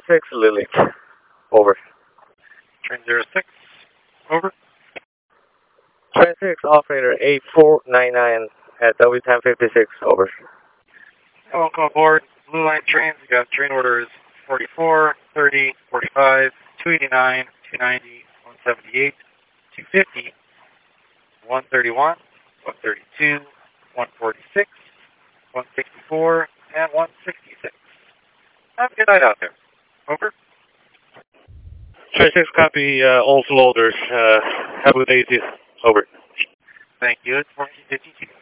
6, Lily. Over. Train 06, over. Train 6, operator 8499 at W1056, over. Welcome aboard Blue Line trains. We got train orders 44, 30, 45, 289, 290, 178, 250, 131, 132, 146, 164, and 166. Have a good night out there. Over. Train 6, copy all flow orders. Have a good day, over. Thank you. It's 1452.